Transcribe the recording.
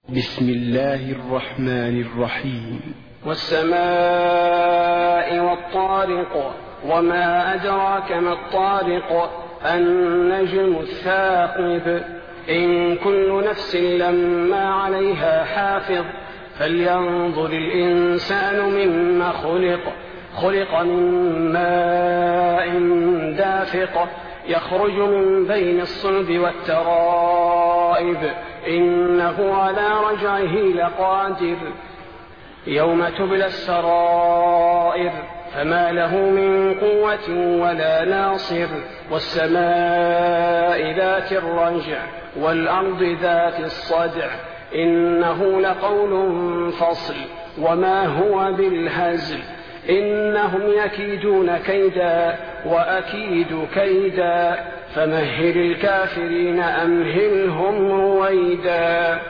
بسم الله الرحمن الرحيم. والسماء والطارق وما أدراك ما الطارق النجم الثاقب إن كل نفس لما عليها حافظ فلينظر الإنسان مما خلق من ماء دافق يخرج من بين الصلب والترائب إنه على رجعه لقادر يوم تبلى السرائر فما له من قوة ولا ناصر والسماء ذات الرجع والأرض ذات الصدع إنه لقول فصل وما هو بالهزل إنهم يكيدون كيدا وأكيد كيدا فمهل الكافرين أمهلهم رويدا.